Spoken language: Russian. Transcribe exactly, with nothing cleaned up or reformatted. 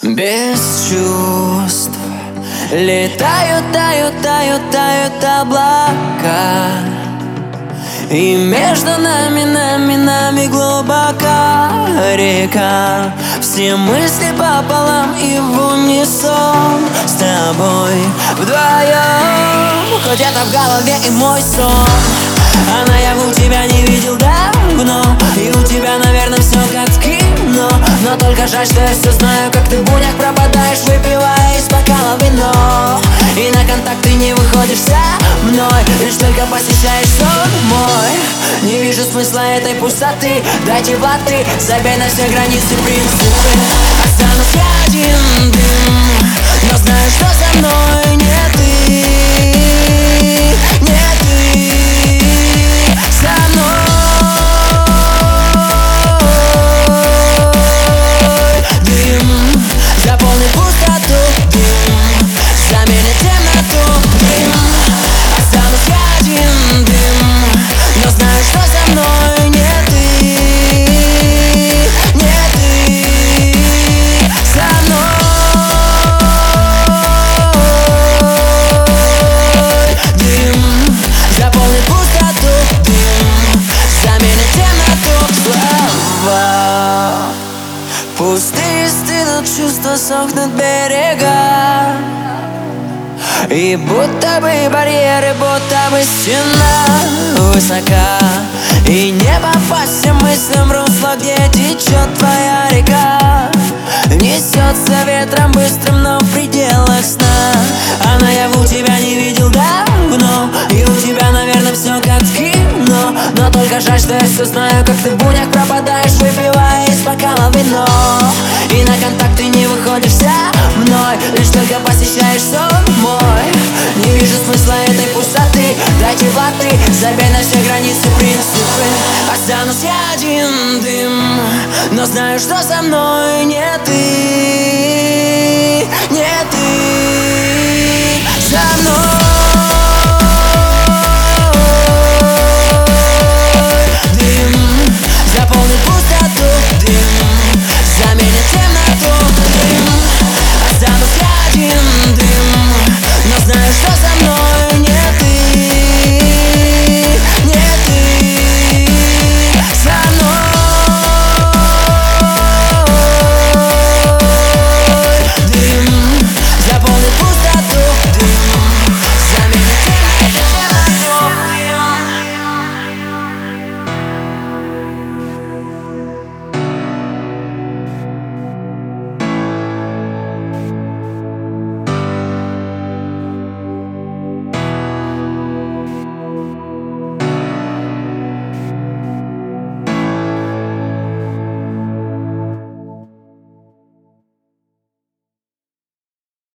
Без чувств летают, тают, тают, тают облака, и между нами, нами, нами глубока река. Все мысли пополам и в унисон с тобой вдвоем. Хоть это в голове и мой сон, а наяву тебя не видел давно. И у тебя, наверное, все как в кино, но только жаль, что я все знаю, как ты в буднях пропадаешь, выпивая из бокала вино. И на контакт ты не выходишь со мной, лишь только посещаешь сон мой. Не вижу смысла этой пустоты, дайте воды, забей на все границы принципы. Останусь я один дым, но знаю, что со мной не ты, не ты со мной. Дым заполнит пустоту, дым заменит темноту, дым. Останусь я один дым, но знаю, что со мной не ты, не ты со мной. Дым заполнит пустоту, дым заменит темноту. Слова пустые стынут, чувства сохнут берега, и будто бы барьеры, будто бы стена высока, и не попасть всем мыслям в русло, где течет твоя река. Несется ветром быстрым, но в пределах сна, а наяву тебя не видел давно. И у тебя, наверное, все как в кино, но только жаль, что я все знаю, как ты в буднях пропадаешь, выпивая из бокала вино. И на контакт ты не выходишь со мной, лишь только посещаешь сон мой. Не вижу смысла этой пустоты, дайте воды, забей на все границы принципы. Останусь я один дым, но знаю, что со мной